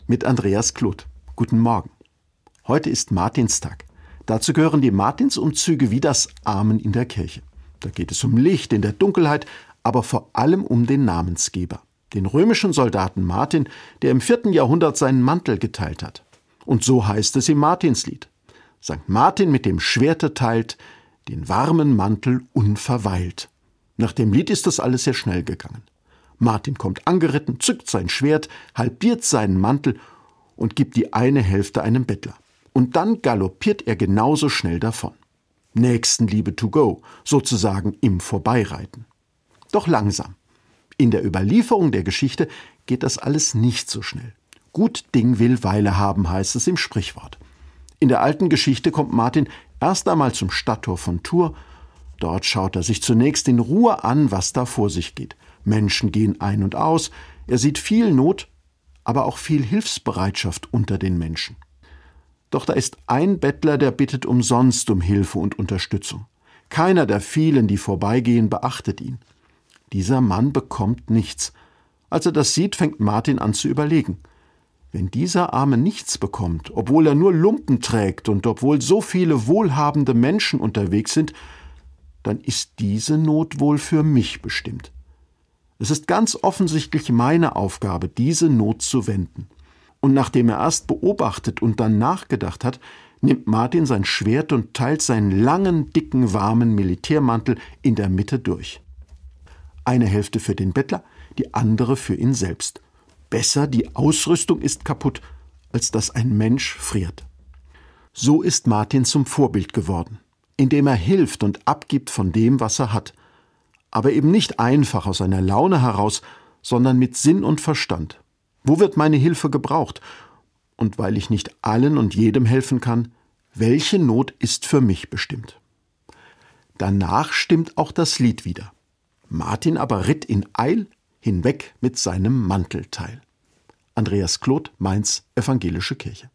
mit Andreas Kloth. Guten Morgen. Heute ist Martinstag. Dazu gehören die Martinsumzüge wie das Amen in der Kirche. Da geht es um Licht in der Dunkelheit, aber vor allem um den Namensgeber, den römischen Soldaten Martin, der im 4. Jahrhundert seinen Mantel geteilt hat. Und so heißt es im Martinslied. Sankt Martin mit dem Schwerte teilt, den warmen Mantel unverweilt. Nach dem Lied ist das alles sehr schnell gegangen. Martin kommt angeritten, zückt sein Schwert, halbiert seinen Mantel und gibt die eine Hälfte einem Bettler. Und dann galoppiert er genauso schnell davon. Nächstenliebe to go, sozusagen im Vorbeireiten. Doch langsam. In der Überlieferung der Geschichte geht das alles nicht so schnell. Gut Ding will Weile haben, heißt es im Sprichwort. In der alten Geschichte kommt Martin erst einmal zum Stadttor von Tours. Dort schaut er sich zunächst in Ruhe an, was da vor sich geht. Menschen gehen ein und aus. Er sieht viel Not, aber auch viel Hilfsbereitschaft unter den Menschen. Doch da ist ein Bettler, der bittet umsonst um Hilfe und Unterstützung. Keiner der vielen, die vorbeigehen, beachtet ihn. Dieser Mann bekommt nichts. Als er das sieht, fängt Martin an zu überlegen. Wenn dieser Arme nichts bekommt, obwohl er nur Lumpen trägt und obwohl so viele wohlhabende Menschen unterwegs sind, dann ist diese Not wohl für mich bestimmt. Es ist ganz offensichtlich meine Aufgabe, diese Not zu wenden. Und nachdem er erst beobachtet und dann nachgedacht hat, nimmt Martin sein Schwert und teilt seinen langen, dicken, warmen Militärmantel in der Mitte durch. Eine Hälfte für den Bettler, die andere für ihn selbst. Besser, die Ausrüstung ist kaputt, als dass ein Mensch friert. So ist Martin zum Vorbild geworden, indem er hilft und abgibt von dem, was er hat. Aber eben nicht einfach aus einer Laune heraus, sondern mit Sinn und Verstand. Wo wird meine Hilfe gebraucht? Und weil ich nicht allen und jedem helfen kann, welche Not ist für mich bestimmt? Danach stimmt auch das Lied wieder. Martin aber ritt in Eil hinweg mit seinem Mantelteil. Andreas Kloth, Mainz, Evangelische Kirche.